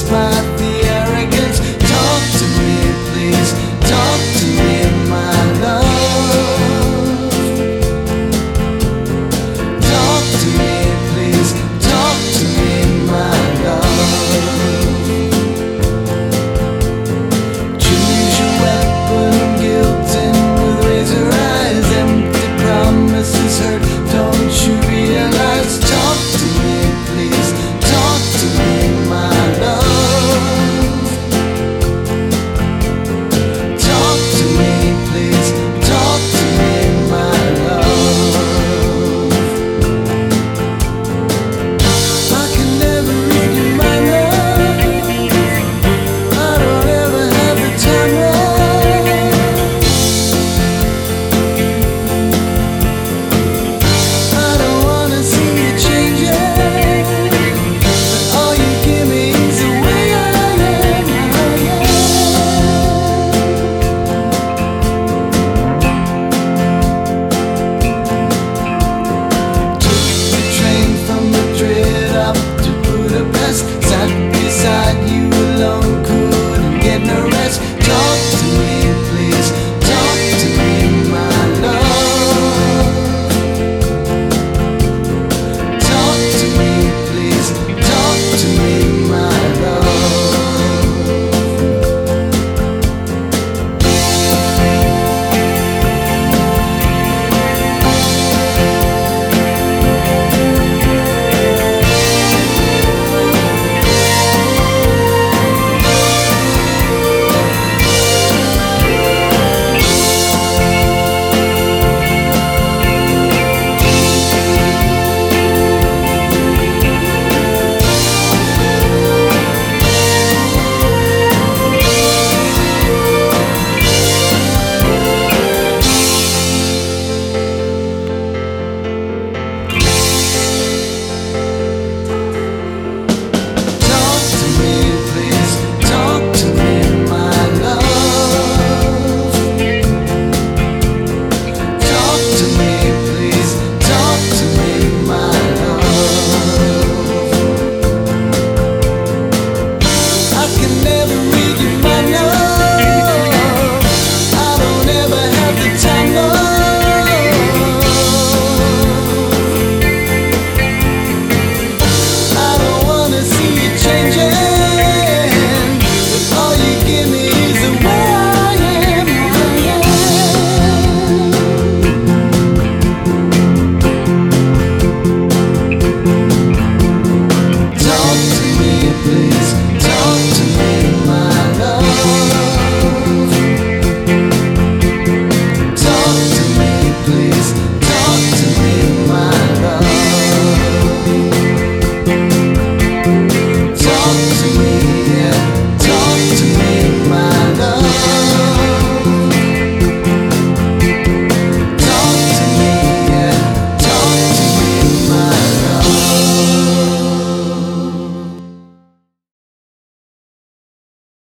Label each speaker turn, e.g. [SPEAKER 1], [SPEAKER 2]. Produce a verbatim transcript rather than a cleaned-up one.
[SPEAKER 1] despite the arrogance. Talk to me, please. Talk to me, my love. Talk to me, please. Talk to me, my love. Choose your weapon, guilting with razor eyes. Empty promises hurt, don't you realize? Talk to me, please. Talk to me, my love. Talk to me, please. Talk to me, my love. I can never read your mind, love. I don't ever have the time, love. I don't wanna see you changing, but all you give me is the way I am, I am. Took the train from Madrid up to Budapest. Sat beside you alone, couldn't get no rest. Talk to me, please. Talk to me, my love. Talk to me, please. Talk to me, my love. Talk to me, please. Talk to me, my love. Talk to me, please. Talk to me, my love. I can never read your mind, love. I don't ever have the time, love. I don't wanna see you changing, but all you give me is the way I am, I am. Talk to me, please. Talk to me, my love. Talk to me, please. Talk to me, my love. Talk to me,